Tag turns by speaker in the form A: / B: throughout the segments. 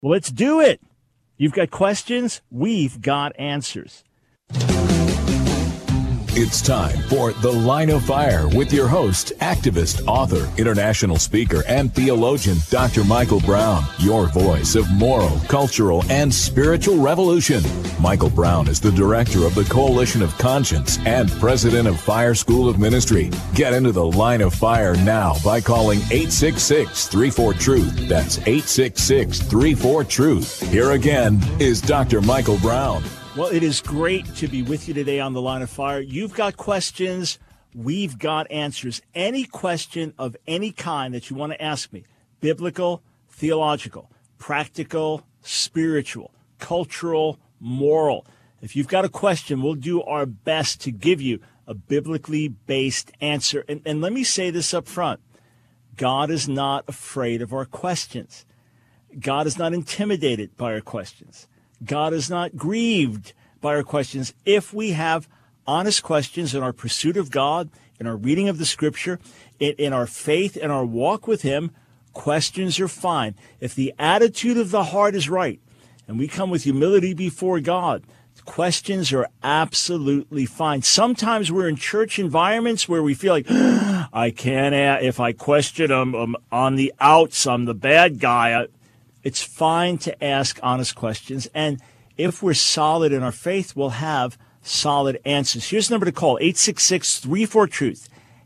A: Well, let's do it. You've got questions, we've got answers.
B: It's time for The Line of Fire with your host, activist, author, international speaker, and theologian, Dr. Michael Brown, your voice of moral, cultural, and spiritual revolution. Michael Brown is the director of the Coalition of Conscience and president of Fire School of Ministry. Get into The Line of Fire now by calling 866-34-TRUTH. That's 866-34-TRUTH. Here again is Dr. Michael Brown.
A: Well, it is great to be with you today on The Line of Fire. You've got questions, we've got answers. Any question of any kind that you want to ask me, biblical, theological, practical, spiritual, cultural, moral. If you've got a question, we'll do our best to give you a biblically based answer. And let me say this up front. God is not afraid of our questions. God is not intimidated by our questions. God is not grieved by our questions. If we have honest questions in our pursuit of God, in our reading of the Scripture, in our faith, in our walk with Him, questions are fine. If the attitude of the heart is right, and we come with humility before God, questions are absolutely fine. Sometimes we're in church environments where we feel like, I can't, if I question I'm on the outs, I'm the bad guy. It's fine to ask honest questions, and if we're solid in our faith, we'll have solid answers. Here's the number to call, 866-34-TRUTH,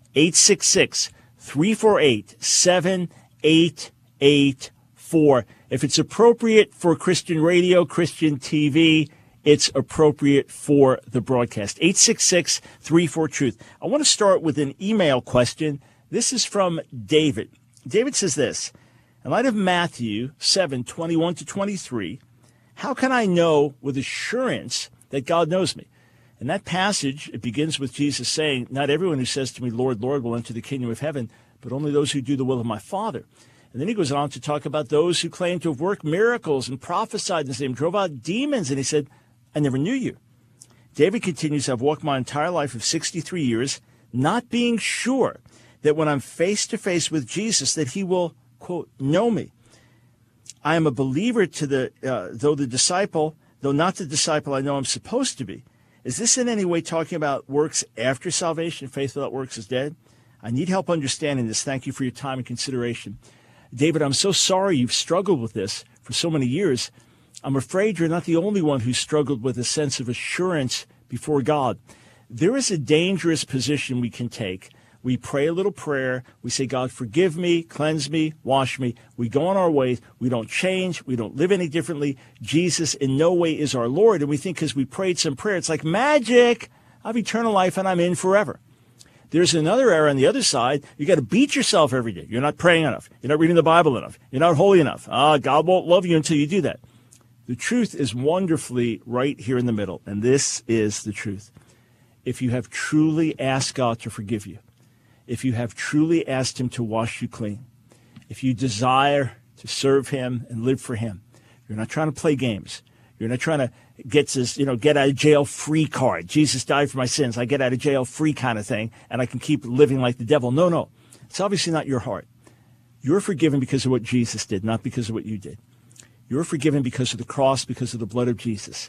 A: 866-348-7884. If it's appropriate for Christian radio, Christian TV, it's appropriate for the broadcast, 866-34-TRUTH. I want to start with an email question. This is from David. David says this. In light of Matthew 7:21-23, how can I know with assurance that God knows me? In that passage, it begins with Jesus saying, not everyone who says to me, Lord, Lord, will enter the kingdom of heaven, but only those who do the will of my Father. And then he goes on to talk about those who claim to have worked miracles and prophesied in his name, drove out demons, and he said, I never knew you. David continues, I've walked my entire life of 63 years, not being sure that when I'm face to face with Jesus, that he will, quote, know me. I am a believer to though not the disciple I know I'm supposed to be. Is this in any way talking about works after salvation? Faith without works is dead. I need help understanding this. Thank you for your time and consideration. David, I'm so sorry you've struggled with this for so many years. I'm afraid you're not the only one who's struggled with a sense of assurance before God. There is a dangerous position we can take. We pray a little prayer. We say, God, forgive me, cleanse me, wash me. We go on our ways. We don't change. We don't live any differently. Jesus in no way is our Lord. And we think because we prayed some prayer, it's like magic. I have eternal life and I'm in forever. There's another error on the other side. You got to beat yourself every day. You're not praying enough. You're not reading the Bible enough. You're not holy enough. God won't love you until you do that. The truth is wonderfully right here in the middle. And this is the truth. If you have truly asked God to forgive you, if you have truly asked him to wash you clean, if you desire to serve him and live for him, you're not trying to play games. You're not trying to get this, get out of jail free card. Jesus died for my sins. I get out of jail free kind of thing, and I can keep living like the devil. No. It's obviously not your heart. You're forgiven because of what Jesus did, not because of what you did. You're forgiven because of the cross, because of the blood of Jesus.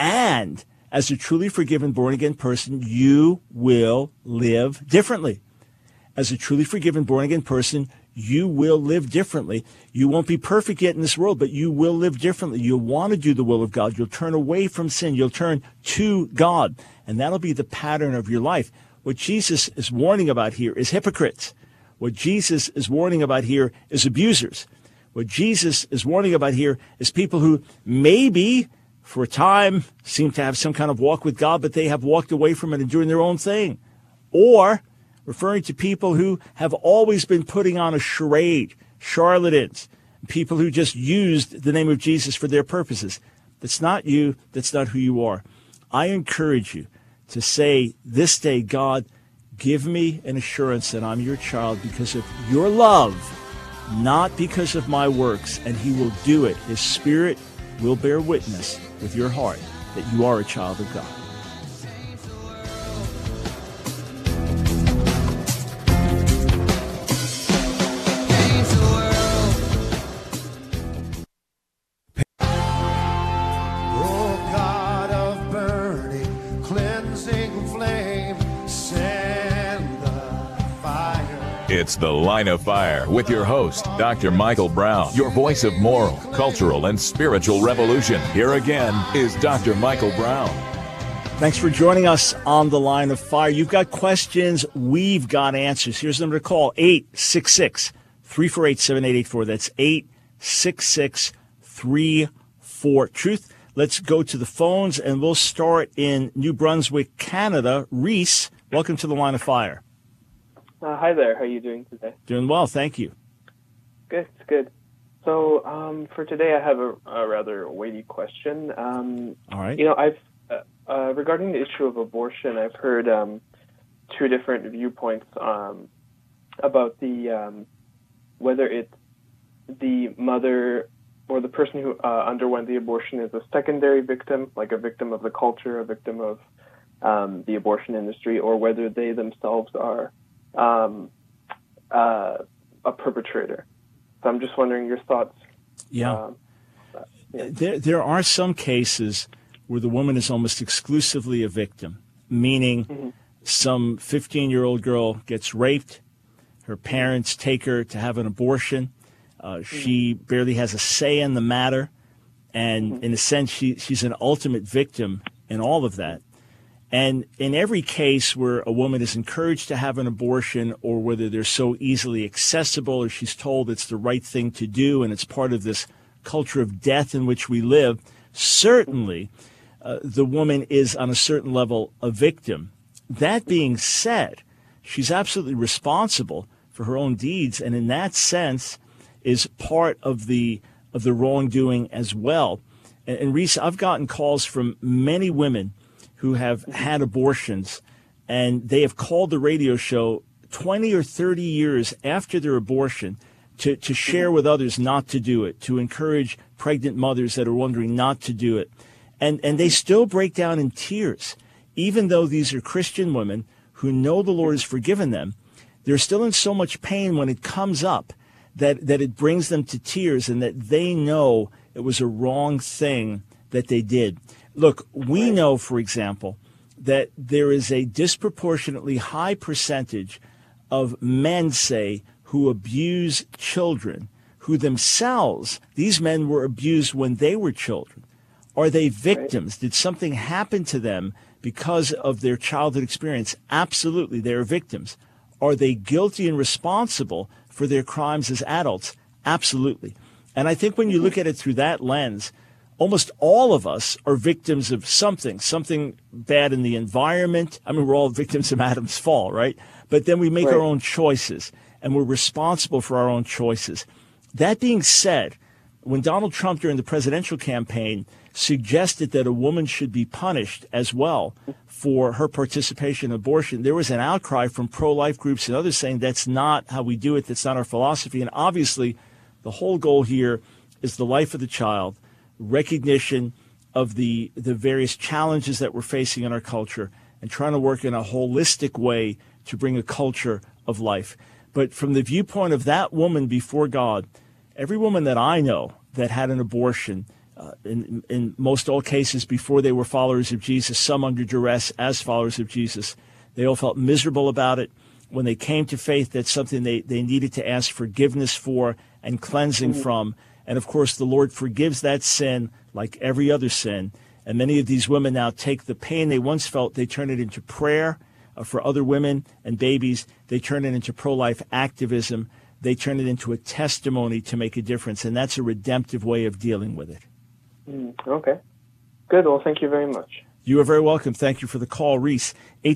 A: And as a truly forgiven, born-again person, you will live differently. As a truly forgiven, born-again person, you will live differently. You won't be perfect yet in this world, but you will live differently. You'll want to do the will of God. You'll turn away from sin. You'll turn to God. And that'll be the pattern of your life. What Jesus is warning about here is hypocrites. What Jesus is warning about here is abusers. What Jesus is warning about here is people who maybe for a time seem to have some kind of walk with God, but they have walked away from it and doing their own thing. Or referring to people who have always been putting on a charade, charlatans, people who just used the name of Jesus for their purposes. That's not you. That's not who you are. I encourage you to say this day, God, give me an assurance that I'm your child because of your love, not because of my works, and he will do it. His Spirit will bear witness with your heart that you are a child of God.
B: It's The Line of Fire with your host, Dr. Michael Brown, your voice of moral, cultural, and spiritual revolution. Here again is Dr. Michael Brown.
A: Thanks for joining us on The Line of Fire. You've got questions, we've got answers. Here's the number to call, 866-348-7884. That's 866-34-TRUTH. Let's go to the phones, and we'll start in New Brunswick, Canada. Reese, welcome to The Line of Fire.
C: Hi there. How are you doing today?
A: Doing well, thank you.
C: Good, good. So for today, I have a rather weighty question.
A: All right.
C: You know, I've regarding the issue of abortion, I've heard two different viewpoints about the whether it's the mother or the person who underwent the abortion is a secondary victim, like a victim of the culture, a victim of the abortion industry, or whether they themselves are a perpetrator. So I'm just wondering your thoughts.
A: Yeah. There are some cases where the woman is almost exclusively a victim, meaning some 15-year-old girl gets raped, her parents take her to have an abortion, she barely has a say in the matter, and in a sense she's an ultimate victim in all of that. And in every case where a woman is encouraged to have an abortion, or whether they're so easily accessible, or she's told it's the right thing to do and it's part of this culture of death in which we live, certainly the woman is on a certain level a victim. That being said, she's absolutely responsible for her own deeds, and in that sense is part of the wrongdoing as well. And Reese, I've gotten calls from many women who have had abortions, and they have called the radio show 20 or 30 years after their abortion to share with others not to do it, to encourage pregnant mothers that are wondering not to do it. And they still break down in tears. Even though these are Christian women who know the Lord has forgiven them, they're still in so much pain when it comes up that it brings them to tears, and that they know it was a wrong thing that they did. Look, we know, for example, that there is a disproportionately high percentage of men, say, who abuse children, who themselves, these men were abused when they were children. Are they victims? Did something happen to them because of their childhood experience? Absolutely, they are victims. Are they guilty and responsible for their crimes as adults? Absolutely. And I think when you look at it through that lens, almost all of us are victims of something bad in the environment. I mean, we're all victims of Adam's fall, right? But then we make our own choices, and we're responsible for our own choices. That being said, when Donald Trump during the presidential campaign suggested that a woman should be punished as well for her participation in abortion, there was an outcry from pro-life groups and others saying that's not how we do it, that's not our philosophy. And obviously, the whole goal here is the life of the child, recognition of the various challenges that we're facing in our culture, and trying to work in a holistic way to bring a culture of life. But from the viewpoint of that woman before God, every woman that I know that had an abortion, in most all cases before they were followers of Jesus, some under duress as followers of Jesus, they all felt miserable about it. When they came to faith, that's something they needed to ask forgiveness for and cleansing from. And of course, the Lord forgives that sin like every other sin. And many of these women now take the pain they once felt, they turn it into prayer for other women and babies. They turn it into pro-life activism. They turn it into a testimony to make a difference. And that's a redemptive way of dealing with it.
C: Okay. Good. Well, thank you very much.
A: You are very welcome. Thank you for the call, Reese.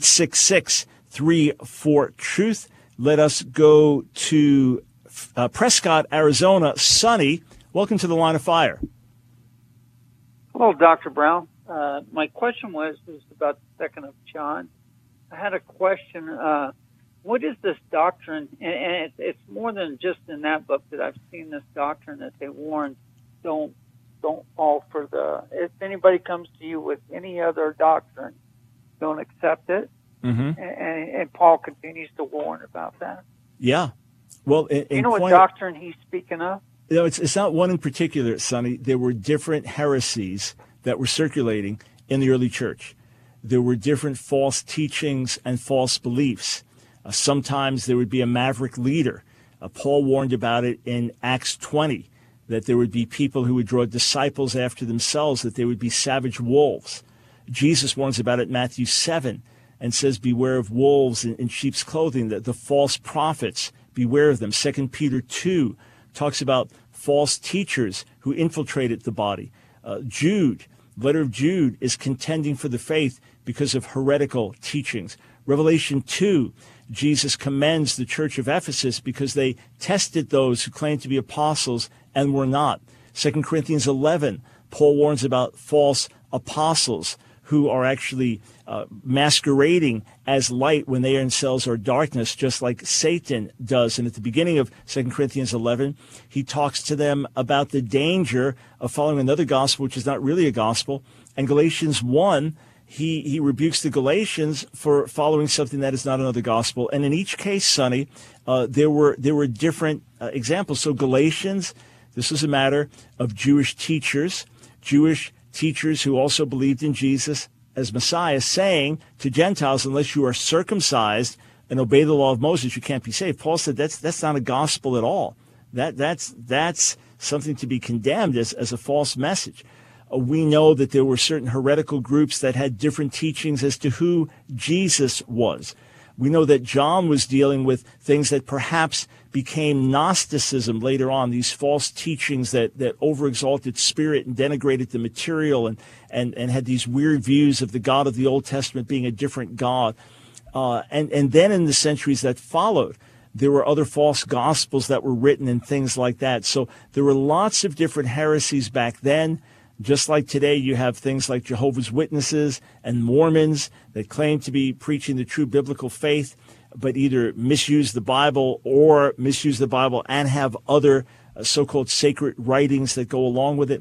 A: 866-34-TRUTH. Let us go to Prescott, Arizona. Sonny, welcome to the Line of Fire.
D: Hello, Dr. Brown. My question is about the 2nd of John. I had a question. What is this doctrine? And it's more than just in that book that I've seen this doctrine that they warn, don't fall for if anybody comes to you with any other doctrine, don't accept it. Mm-hmm. And Paul continues to warn about that.
A: Yeah. Well,
D: you know what doctrine he's speaking of?
A: You know, it's not one in particular, Sonny. There were different heresies that were circulating in the early church. There were different false teachings and false beliefs. Sometimes there would be a maverick leader. Paul warned about it in Acts 20, that there would be people who would draw disciples after themselves, that they would be savage wolves. Jesus warns about it in Matthew 7 and says, beware of wolves in sheep's clothing, the false prophets, beware of them. 2 Peter 2 talks about false teachers who infiltrated the body. Jude, letter of Jude, is contending for the faith because of heretical teachings. Revelation 2, Jesus commends the church of Ephesus because they tested those who claimed to be apostles and were not. 2 Corinthians 11, Paul warns about false apostles who are actually masquerading as light when they themselves are darkness, just like Satan does. And at the beginning of 2 Corinthians 11, he talks to them about the danger of following another gospel, which is not really a gospel. And Galatians 1, he rebukes the Galatians for following something that is not another gospel. And in each case, Sonny, there were different examples. So Galatians, this is a matter of Jewish teachers who also believed in Jesus as Messiah, saying to Gentiles, unless you are circumcised and obey the law of Moses, you can't be saved. Paul said that's not a gospel at all. That's something to be condemned as a false message. We know that there were certain heretical groups that had different teachings as to who Jesus was. We know that John was dealing with things that perhaps became Gnosticism later on, these false teachings that overexalted spirit and denigrated the material and had these weird views of the God of the Old Testament being a different God. And then in the centuries that followed, there were other false gospels that were written and things like that. So there were lots of different heresies back then. Just like today, you have things like Jehovah's Witnesses and Mormons that claim to be preaching the true biblical faith, but either misuse the Bible or misuse the Bible and have other so-called sacred writings that go along with it.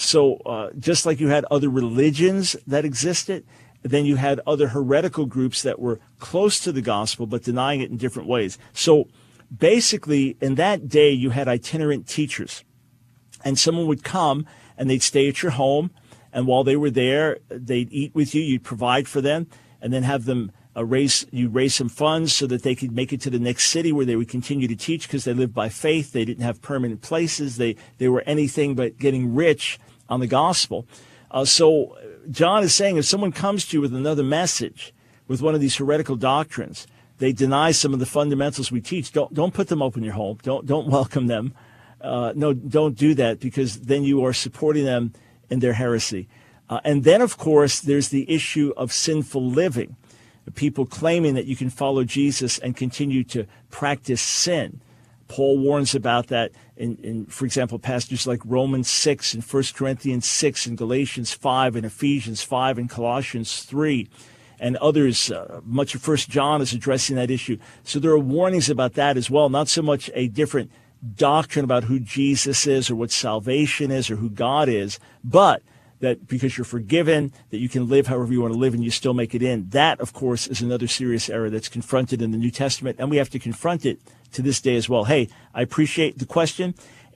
A: So just like you had other religions that existed, then you had other heretical groups that were close to the gospel but denying it in different ways. So basically, in that day, you had itinerant teachers, and someone would come and they'd stay at your home, and while they were there, they'd eat with you, you'd provide for them, and then have them raise some funds so that they could make it to the next city where they would continue to teach, because they lived by faith. They didn't have permanent places. They were anything but getting rich on the gospel. So John is saying, if someone comes to you with another message, with one of these heretical doctrines, they deny some of the fundamentals we teach, don't put them up in your home. Don't welcome them. No, don't do that, because then you are supporting them in their heresy. And then, of course, there's the issue of sinful living. People claiming that you can follow Jesus and continue to practice sin. Paul warns about that in, for example, passages like Romans 6 and 1 Corinthians 6 and Galatians 5 and Ephesians 5 and Colossians 3 and others. Much of 1 John is addressing that issue. So there are warnings about that as well, not so much a different doctrine about who Jesus is or what salvation is or who God is, but that because you're forgiven, that you can live however you want to live and you still make it in. That, of course, is another serious error that's confronted in the New Testament, and we have to confront it to this day as well. Hey, I appreciate the question.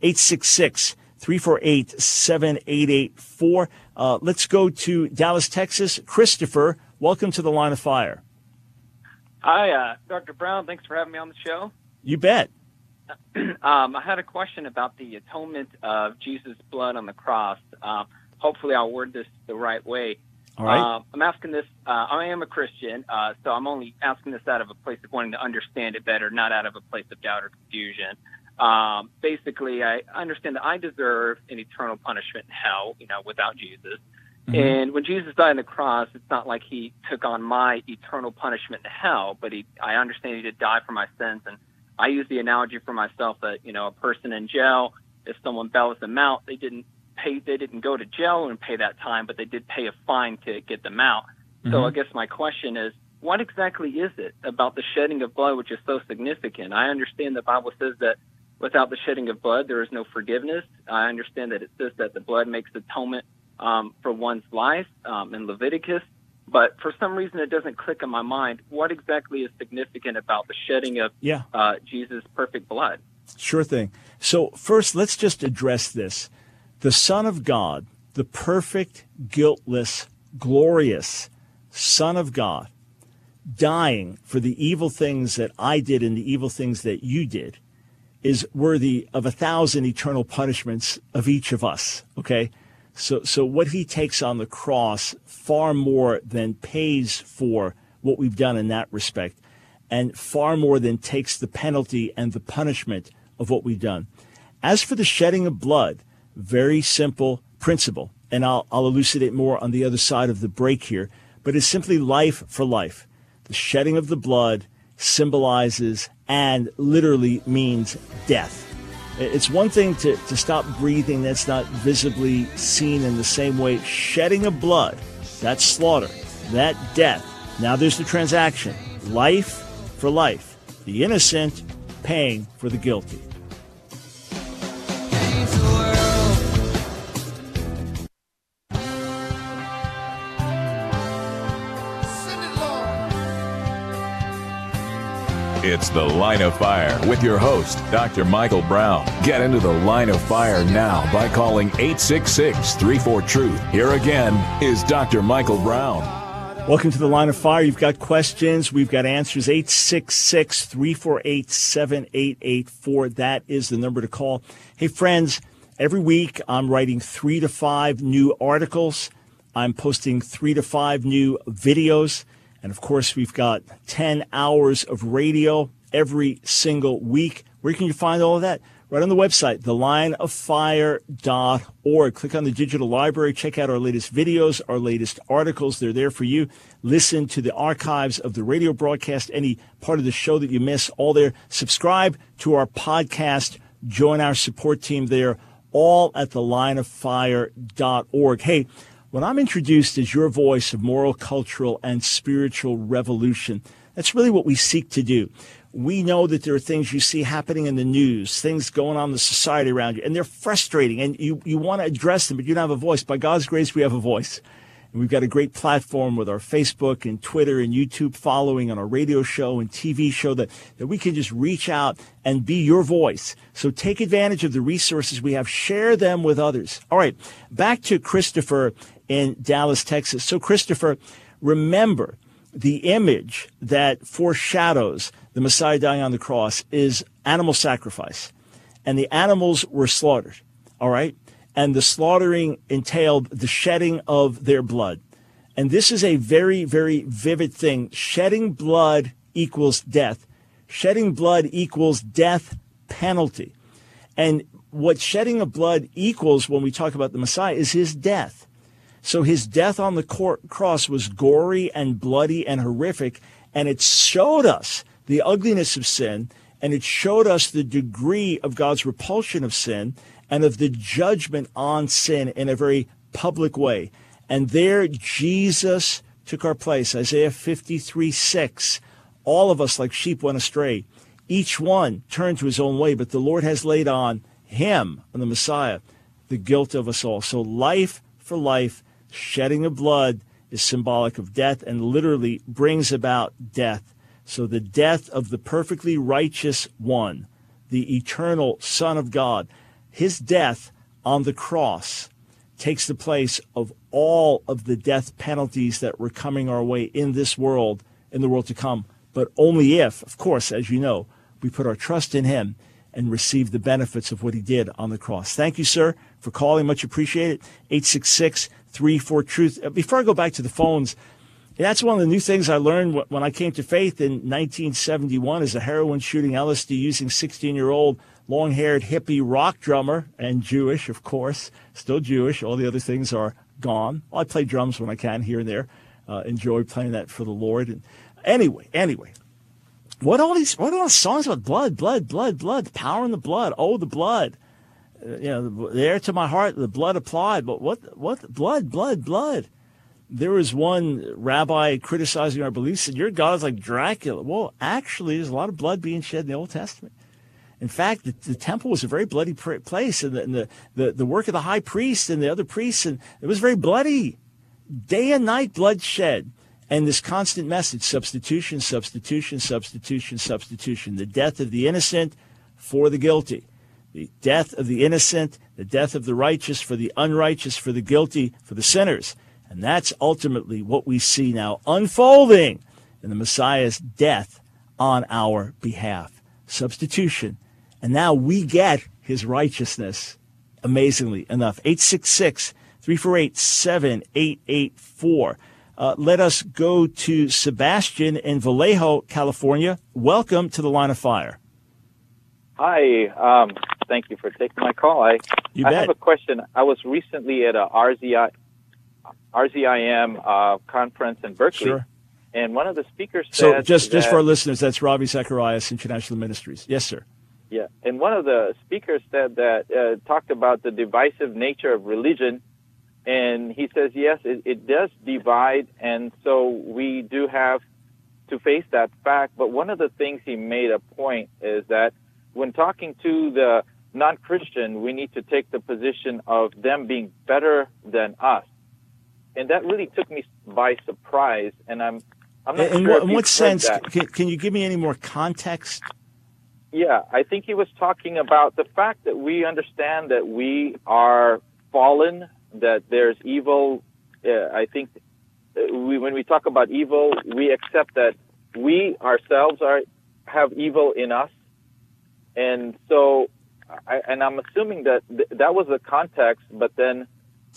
A: 866-348-7884. Let's go to Dallas, Texas. Christopher, welcome to the Line of Fire.
E: Hi, Dr. Brown. Thanks for having me on the show.
A: You bet.
E: I had a question about the atonement of Jesus' blood on the cross. Hopefully I'll word this the right way.
A: All right.
E: I'm asking this, I am a Christian, so I'm only asking this out of a place of wanting to understand it better, not out of a place of doubt or confusion. Basically, I understand that I deserve an eternal punishment in hell, without Jesus. Mm-hmm. And when Jesus died on the cross, it's not like he took on my eternal punishment in hell, but I understand he did die for my sins. And I use the analogy for myself that, a person in jail, if someone bails them out, they didn't go to jail and pay that time, but they did pay a fine to get them out. Mm-hmm. So I guess my question is, what exactly is it about the shedding of blood which is so significant? I understand the Bible says that without the shedding of blood, there is no forgiveness. I understand that it says that the blood makes atonement for one's life in Leviticus. But for some reason, it doesn't click in my mind. What exactly is significant about the shedding of Jesus' perfect blood?
A: Sure thing. So first, let's just address this. The Son of God, the perfect, guiltless, glorious Son of God, dying for the evil things that I did and the evil things that you did is worthy of 1,000 eternal punishments of each of us, okay? So what he takes on the cross far more than pays for what we've done in that respect, and far more than takes the penalty and the punishment of what we've done. As for the shedding of blood, very simple principle, and I'll elucidate more on the other side of the break here, but it's simply life for life. The shedding of the blood symbolizes and literally means death. It's one thing to stop breathing that's not visibly seen in the same way. Shedding of blood, that's slaughter, that death. Now there's the transaction, life for life, the innocent paying for the guilty.
B: It's The Line of Fire with your host, Dr. Michael Brown. Get into the Line of Fire now by calling 866-34-TRUTH. Here again is Dr. Michael Brown.
A: Welcome to the Line of Fire. You've got questions. We've got answers. 866-348-7884. That is the number to call. Hey, friends, every week I'm writing 3 to 5 new articles. I'm posting 3 to 5 new videos. And, of course, we've got 10 hours of radio every single week. Where can you find all of that? Right on the website, thelineoffire.org. Click on the digital library. Check out our latest videos, our latest articles. They're there for you. Listen to the archives of the radio broadcast, any part of the show that you miss, all there. Subscribe to our podcast. Join our support team there, all at thelineoffire.org. Hey, when I'm introduced as your voice of moral, cultural, and spiritual revolution, that's really what we seek to do. We know that there are things you see happening in the news, things going on in the society around you, and they're frustrating, and you want to address them, but you don't have a voice. By God's grace, we have a voice. And we've got a great platform with our Facebook and Twitter and YouTube following on our radio show and TV show that we can just reach out and be your voice. So take advantage of the resources we have. Share them with others. All right, back to Christopher in Dallas, Texas. So, Christopher, remember, the image that foreshadows the Messiah dying on the cross is animal sacrifice. And the animals were slaughtered, all right? And the slaughtering entailed the shedding of their blood. And this is a very, very vivid thing. Shedding blood equals death. Shedding blood equals death penalty. And what shedding of blood equals when we talk about the Messiah is his death. So his death on the cross was gory and bloody and horrific, and it showed us the ugliness of sin, and it showed us the degree of God's repulsion of sin and of the judgment on sin in a very public way. And there Jesus took our place. Isaiah 53:6. All of us like sheep went astray. Each one turned to his own way, but the Lord has laid on him, on the Messiah, the guilt of us all. So life for life, shedding of blood is symbolic of death and literally brings about death. So the death of the perfectly righteous one, the eternal Son of God, his death on the cross takes the place of all of the death penalties that were coming our way in this world, in the world to come. But only if, of course, as you know, we put our trust in him and receive the benefits of what he did on the cross. Thank you, sir, for calling. Much appreciated. 866-34-TRUTH. Before I go back to the phones, that's one of the new things I learned when I came to faith in 1971 as a heroin shooting, LSD using 16-year-old long-haired hippie rock drummer, and Jewish, of course, still Jewish. All the other things are gone. Well, I play drums when I can here and there. Enjoy playing that for the Lord. And anyway. What are all these songs about blood, the power in the blood? Oh, the blood. There to my heart, the blood applied. But what, blood. There was one rabbi criticizing our beliefs, said, your God is like Dracula. Well, actually, there's a lot of blood being shed in the Old Testament. In fact, the temple was a very bloody place, and the work of the high priest and the other priests, and it was very bloody. Day and night, bloodshed. And this constant message, substitution. The death of the innocent for the guilty. The death of the innocent, the death of the righteous for the unrighteous, for the guilty, for the sinners. And that's ultimately what we see now unfolding and the Messiah's death on our behalf. Substitution. And now we get his righteousness, amazingly enough. 866-348-7884. Let us go to Sebastian in Vallejo, California. Welcome to the Line of Fire.
F: Hi. Thank you for taking my call. I have a question. I was recently at a RZIM conference in Berkeley.
A: Sure.
F: And one of the speakers said...
A: So just for our listeners, that's Ravi Zacharias, International Ministries. Yes, sir.
F: Yeah. And one of the speakers said that, talked about the divisive nature of religion. And he says, yes, it does divide. And so we do have to face that fact. But one of the things he made a point is that when talking to the non-Christian, we need to take the position of them being better than us. And that really took me by surprise. And I'm not sure.
A: In what sense? Can you give me any more context?
F: Yeah, I think he was talking about the fact that we understand that we are fallen, that there's evil. I think when we talk about evil, we accept that we ourselves have evil in us. And so, I'm assuming that that was the context, but then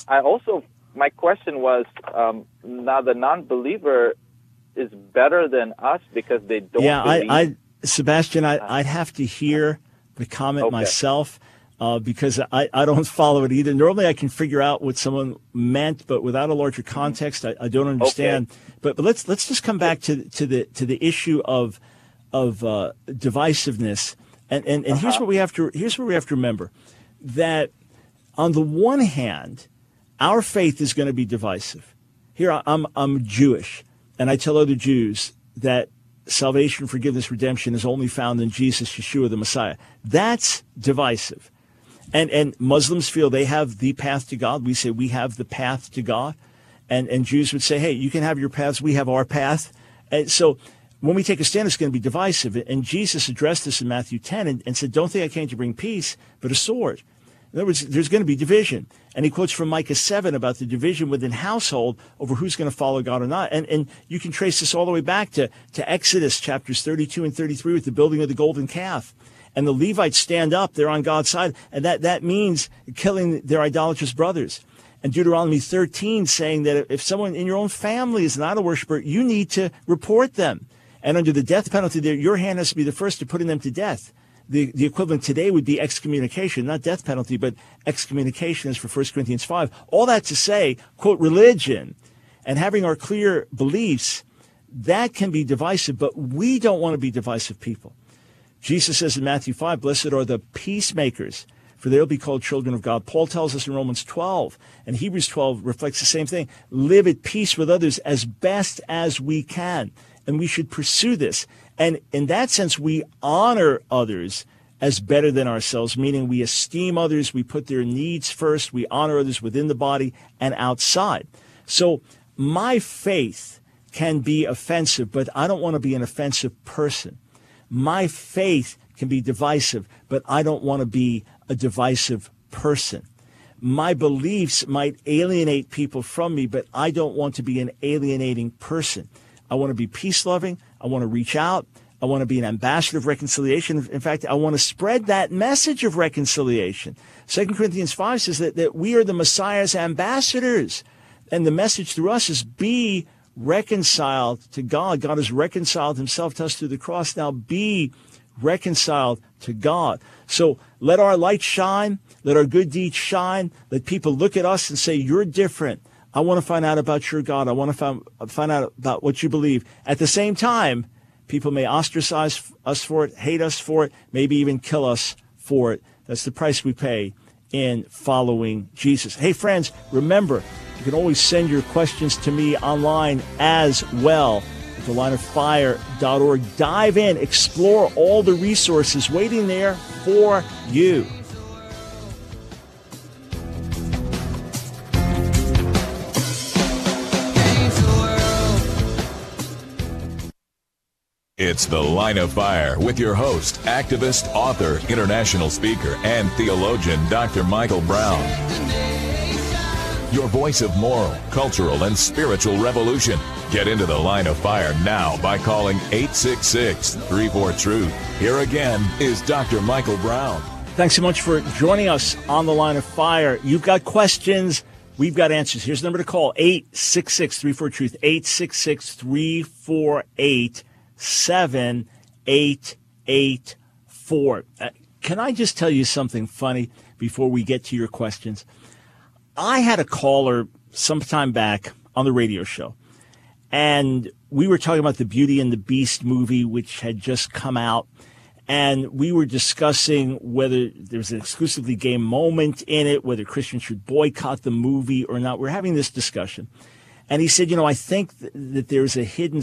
F: my question was, now the non-believer is better than us because they don't believe.
A: Sebastian, I'd have to hear the comment myself because I don't follow it either. Normally I can figure out what someone meant, but without a larger context, I don't understand. Okay. But let's just come back to the issue of divisiveness. And here's what we have to remember, that on the one hand, our faith is going to be divisive. Here I'm Jewish, and I tell other Jews that salvation, forgiveness, redemption is only found in Jesus, Yeshua, the Messiah. That's divisive. And Muslims feel they have the path to God. We say we have the path to God. And Jews would say, hey, you can have your paths, we have our path. And so when we take a stand, it's going to be divisive. And Jesus addressed this in Matthew 10 and said, don't think I came to bring peace, but a sword. In other words, there's going to be division. And he quotes from Micah 7 about the division within household over who's going to follow God or not. And you can trace this all the way back to Exodus chapters 32 and 33 with the building of the golden calf. And the Levites stand up, they're on God's side. And that means killing their idolatrous brothers. And Deuteronomy 13 saying that if someone in your own family is an idol worshiper, you need to report them. And under the death penalty, your hand has to be the first to putting them to death. The equivalent today would be excommunication, not death penalty, but excommunication is for 1 Corinthians 5. All that to say, quote, religion and having our clear beliefs, that can be divisive, but we don't want to be divisive people. Jesus says in Matthew 5, blessed are the peacemakers, for they will be called children of God. Paul tells us in Romans 12, and Hebrews 12 reflects the same thing. Live at peace with others as best as we can. And we should pursue this. And in that sense, we honor others as better than ourselves, meaning we esteem others, we put their needs first, we honor others within the body and outside. So my faith can be offensive, but I don't want to be an offensive person. My faith can be divisive, but I don't want to be a divisive person. My beliefs might alienate people from me, but I don't want to be an alienating person. I want to be peace-loving. I want to reach out. I want to be an ambassador of reconciliation. In fact, I want to spread that message of reconciliation. 2 Corinthians 5 says that we are the Messiah's ambassadors. And the message through us is be reconciled to God. God has reconciled himself to us through the cross. Now be reconciled to God. So let our light shine. Let our good deeds shine. Let people look at us and say, you're different. I want to find out about your God. I want to find out about what you believe. At the same time, people may ostracize us for it, hate us for it, maybe even kill us for it. That's the price we pay in following Jesus. Hey, friends, remember, you can always send your questions to me online as well at thelineoffire.org. Dive in, explore all the resources waiting there for you.
B: It's The Line of Fire with your host, activist, author, international speaker, and theologian, Dr. Michael Brown. your voice of moral, cultural, and spiritual revolution. Get into the Line of Fire now by calling 866-34-TRUTH. Here again is Dr. Michael Brown.
A: Thanks so much for joining us on the Line of Fire. You've got questions. We've got answers. Here's the number to call, 866-34-TRUTH, 866-348-7884. Can I just tell you something funny before we get to your questions? I had a caller some time back on the radio show, and we were talking about the Beauty and the Beast movie, which had just come out. And we were discussing whether there's an exclusively gay moment in it, whether Christians should boycott the movie or not. We're having this discussion. And he said, I think that there's a hidden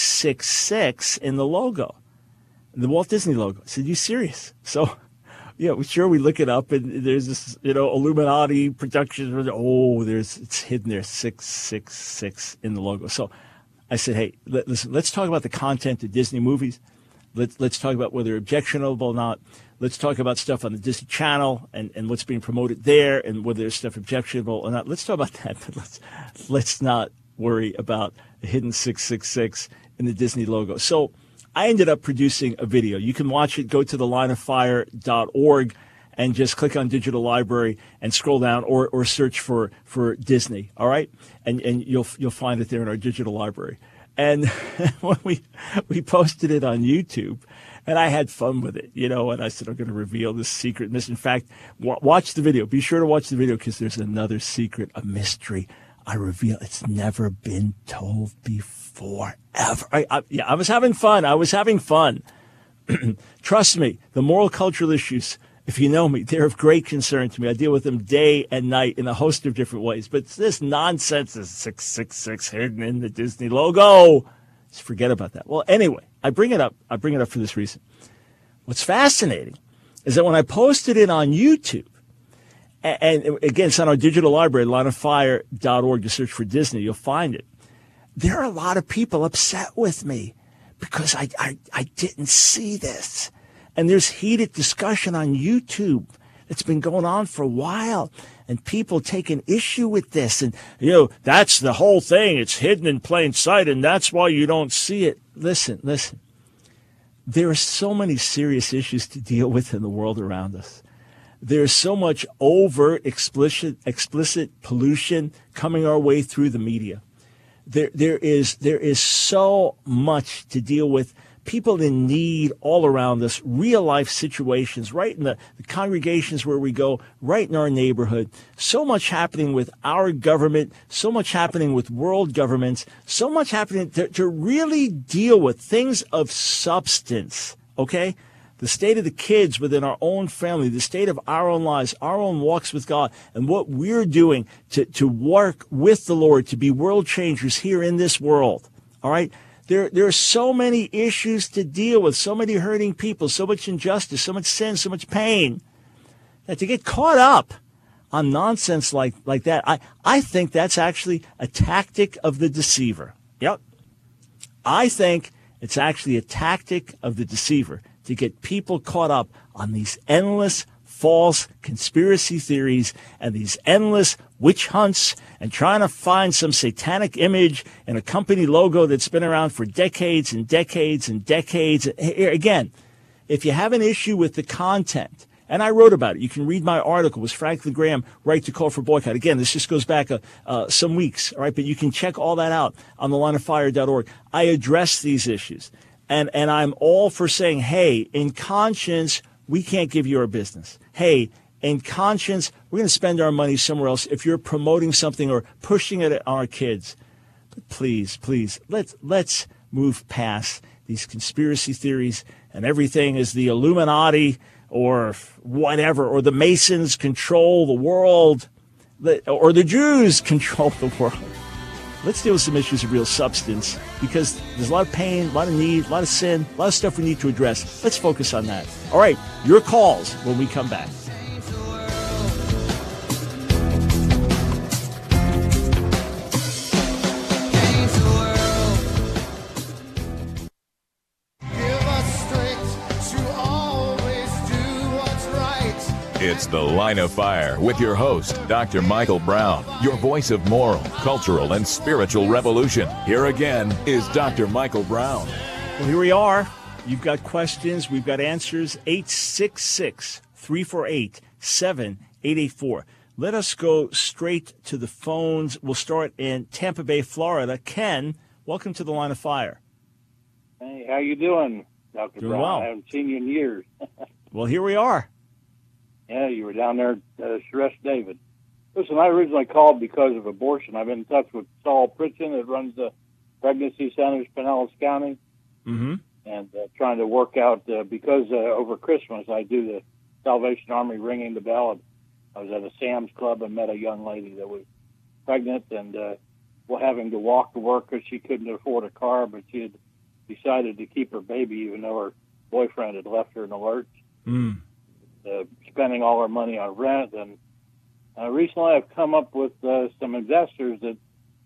A: 666 in the logo, the Walt Disney logo. I said, you serious? So, sure, we look it up, and there's this, Illuminati production. It's hidden there, 666 in the logo. So I said, hey, listen, let's talk about the content of Disney movies. Let's talk about whether they're objectionable or not. Let's talk about stuff on the Disney Channel and what's being promoted there and whether there's stuff objectionable or not. Let's talk about that, but let's not worry about a hidden 666 in the Disney logo. So I ended up producing a video. You can watch it. Go to thelineoffire.org and just click on Digital Library and scroll down or search for Disney, all right? And you'll find it there in our digital library. And when we posted it on YouTube, and I had fun with it, and I said, I'm going to reveal this secret. In fact, watch the video. Be sure to watch the video because there's another secret, a mystery I reveal. It's never been told before, ever. I was having fun. Trust me, the moral cultural issues, if you know me, they're of great concern to me. I deal with them day and night in a host of different ways. But this nonsense is 666 hidden in the Disney logo. Just forget about that. Well, anyway, I bring it up for this reason. What's fascinating is that when I posted it on YouTube, and again, it's on our digital library, lineoffire.org, to search for Disney, you'll find it. There are a lot of people upset with me because I didn't see this. And there's heated discussion on YouTube that's been going on for a while, and people taking issue with this. And, that's the whole thing. It's hidden in plain sight, and that's why you don't see it. Listen. There are so many serious issues to deal with in the world around us. There's so much overt, explicit pollution coming our way through the media. There is so much to deal with. People in need all around us, real life situations, right in the congregations where we go, right in our neighborhood. So much happening with our government, so much happening with world governments, so much happening to really deal with things of substance, okay? The state of the kids within our own family, the state of our own lives, our own walks with God, and what we're doing to work with the Lord, to be world changers here in this world, all right? There are so many issues to deal with, so many hurting people, so much injustice, so much sin, so much pain, that to get caught up on nonsense like that, I think that's actually a tactic of the deceiver. Yep. I think it's actually a tactic of the deceiver to get people caught up on these endless false conspiracy theories and these endless witch hunts and trying to find some satanic image in a company logo that's been around for decades and decades and decades. Again, if you have an issue with the content, and I wrote about it, you can read my article, was Franklin Graham right to call for boycott? Again, this just goes back some weeks, all right? But you can check all that out on thelineoffire.org. I address these issues, and I'm all for saying, hey, in conscience, we can't give you our business. Hey, in conscience, we're going to spend our money somewhere else if you're promoting something or pushing it at our kids. But please, let's move past these conspiracy theories and everything is the Illuminati or whatever, or the Masons control the world, or the Jews control the world. Let's deal with some issues of real substance, because there's a lot of pain, a lot of need, a lot of sin, a lot of stuff we need to address. Let's focus on that. All right, your calls when we come back.
B: It's The Line of Fire with your host, Dr. Michael Brown, your voice of moral, cultural, and spiritual revolution. Here again is Dr. Michael Brown.
A: Well, here we are. You've got questions. We've got answers. 866-348-7884. Let us go straight to the phones. We'll start in Tampa Bay, Florida. Ken, welcome to The Line of Fire.
G: Hey, how you doing, Dr.
A: Doing
G: Brown?
A: well.
G: I haven't seen you in years.
A: Well, here we are.
G: Yeah, you were down there at Shrest David. Listen, I originally called because of abortion. I've been in touch with Saul Pritchett that runs the pregnancy centers, Pinellas County,
A: Mm-hmm.
G: and trying to work out, because over Christmas I do the Salvation Army ringing the bell. I was at a Sam's Club and met a young lady that was pregnant and having to walk to work because she couldn't afford a car, but she had decided to keep her baby even though her boyfriend had left her in the lurch.
A: Mm.
G: Spending all our money on rent. And recently I've come up with some investors that